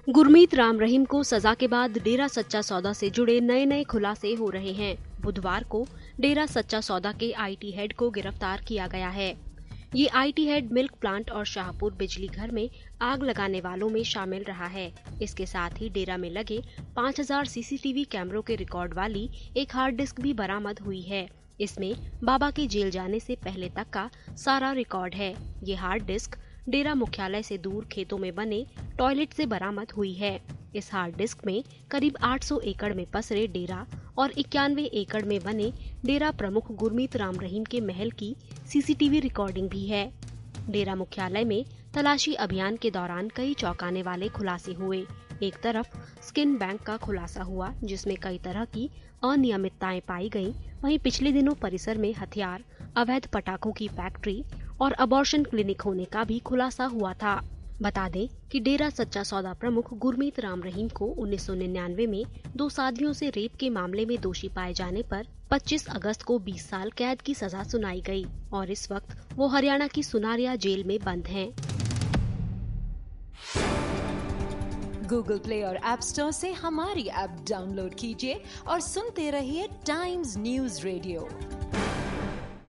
गुरमीत राम रहीम को सजा के बाद डेरा सच्चा सौदा से जुड़े नए खुलासे हो रहे हैं। बुधवार को डेरा सच्चा सौदा के आईटी हेड को गिरफ्तार किया गया है। ये आईटी हेड मिल्क प्लांट और शाहपुर बिजली घर में आग लगाने वालों में शामिल रहा है। इसके साथ ही डेरा में लगे 5000 सीसीटीवी कैमरों के रिकॉर्ड वाली एक हार्ड डिस्क भी बरामद हुई है। इसमें बाबा के जेल जाने से पहले तक का सारा रिकॉर्ड है। ये हार्ड डिस्क डेरा मुख्यालय से दूर खेतों में बने टॉयलेट से बरामद हुई है। इस हार्ड डिस्क में करीब 800 एकड़ में पसरे डेरा और 91 एकड़ में बने डेरा प्रमुख गुरमीत राम रहीम के महल की सीसीटीवी रिकॉर्डिंग भी है। डेरा मुख्यालय में तलाशी अभियान के दौरान कई चौंकाने वाले खुलासे हुए। एक तरफ स्किन बैंक का खुलासा हुआ, जिसमें कई तरह की अनियमितताएं पाई गईं। वहीं पिछले दिनों परिसर में हथियार, अवैध पटाखों की फैक्ट्री और अबॉर्शन क्लिनिक होने का भी खुलासा हुआ था। बता दें कि डेरा सच्चा सौदा प्रमुख गुरमीत राम रहीम को 1999 में 2 साधियों से रेप के मामले में दोषी पाए जाने पर 25 अगस्त को 20 साल कैद की सजा सुनाई गई और इस वक्त वो हरियाणा की सुनारिया जेल में बंद हैं। गूगल प्ले और ऐप स्टोर से हमारी ऐप डाउनलोड कीजिए और सुनते रहिए टाइम्स न्यूज़ रेडियो।